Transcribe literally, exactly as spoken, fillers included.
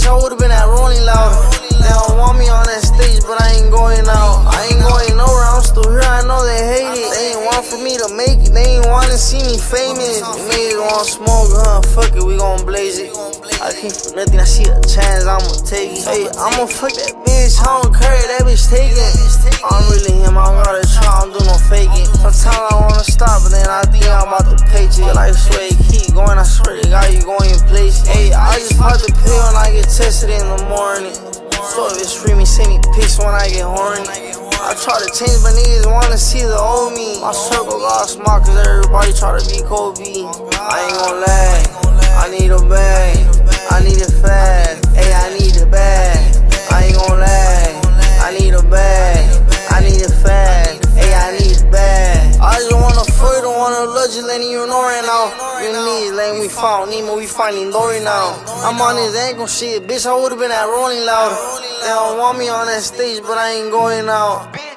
I would've been at Rolling Loud. They don't want me on that stage, but I ain't going out. I ain't going nowhere, I'm still here, I know they hate it. They ain't want for me to make it, they ain't wanna see me famous. They niggas want smoke, huh? Fuck it, we gon' blaze it. I came for nothing, I see a chance, I'ma take it. Hey, I'ma fuck that bitch, I don't care, that bitch taking. I'm really him, I don't gotta try, I don't do no faking. Sometimes I wanna stop, but then I think I'm about to paycheck. Like sway, keep going, I swear to God, you going in place. Hey, I just pop the pill and I get tested in the morning. So if it's free, me send me pics when I get horny. I try to change, but niggas wanna see the old me. My circle got small, cause everybody try to be Kobe. I ain't gon' lie, I need a bag, I need it fast. Hey, I need it bag, I ain't gon' lie, I need a bag, I need it fast. Hey, I need it bag. I just wanna fuck, don't wanna love, just letting you know right now. You need letting we found Nemo, we finding Dory now. I'm on this ankle shit, bitch, I would've been at Rolling Loud. They don't want me on that stage, but I ain't going out.